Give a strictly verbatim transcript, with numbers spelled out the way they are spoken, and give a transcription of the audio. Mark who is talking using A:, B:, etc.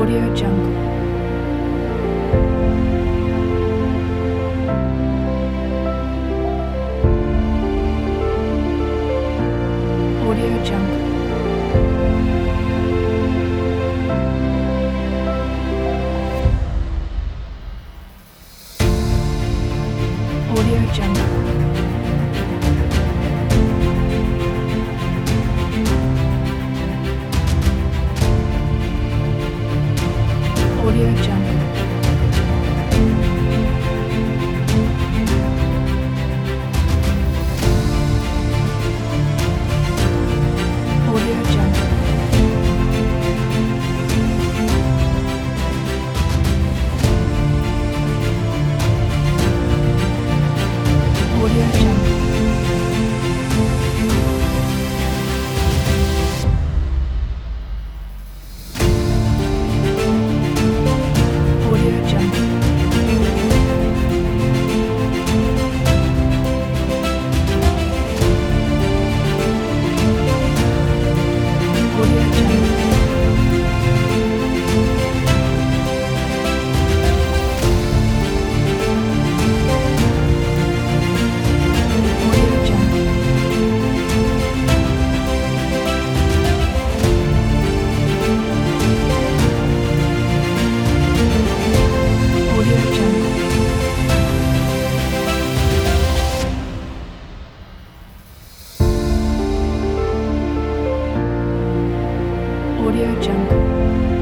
A: Audio Jungle. Audio Jungle. Audio Jungle. Audio Jungle. Audio Jungle. Audio Jungle. Audio Jungle. Audio Jungle. Audio Jungle. Audio Jungle. Audio Jungle.